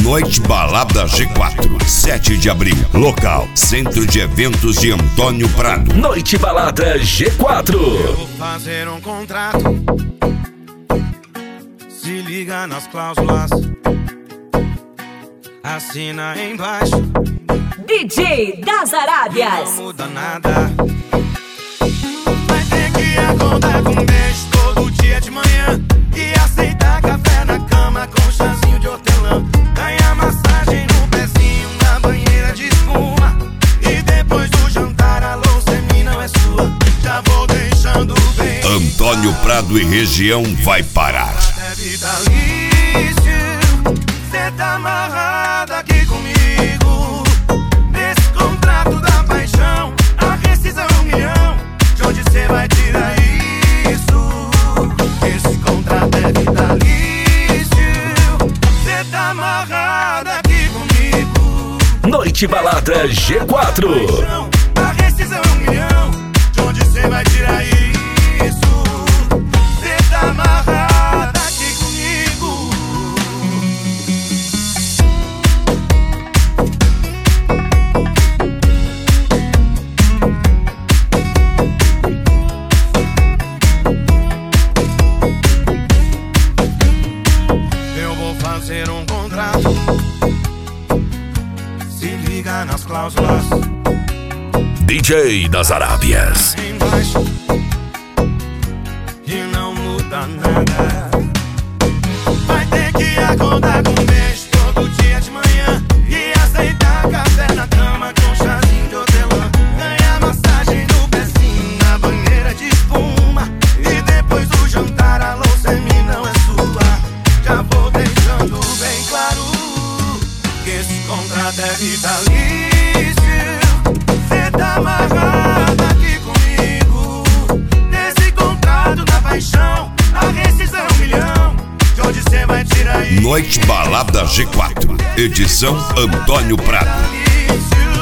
Noite Balada G4, 7 de abril. Local: Centro de Eventos de Antônio Prado. Noite Balada G4. Eu vou fazer um contrato. Se liga nas cláusulas, assina embaixo. DJ das Arábias. Não muda nada. Vai ter que acordar com um beijo todo dia de manhã e aceitar café na cama com chazinho de hortelã. Ganhar massagem no pezinho na banheira de espuma. E depois do jantar a louça não é sua. Já vou deixando bem. Antônio Prado e região vai parar. É vitalício. Cê tá amarrada aqui comigo. Nesse contrato da paixão, a rescisão é 1 milhão. De onde cê vai tirar isso? Esse contrato é vitalício. Cê tá amarrada aqui comigo. Noite Balada G4. A rescisão é 1 milhão. De onde cê vai tirar isso? Cê tá amarrada aqui comigo. Eu vou fazer um contrato. Se liga nas cláusulas. DJ das Arábias. Embaixo. E não muda nada. Vai ter que acordar com um beijo todo dia de manhã e aceitar café na cama com chazinho de hortelã. Ganhar massagem no pezinho na banheira de espuma. E depois do jantar a louça não é sua. Já vou deixando bem claro que esse contrato é vitalício. Cê tá amarrada aqui comigo. Nesse contrato da paixão, a rescisão é 1 milhão. De onde cê vai tirar isso? Noite Balada G4, edição Antônio Prado. Vitalício.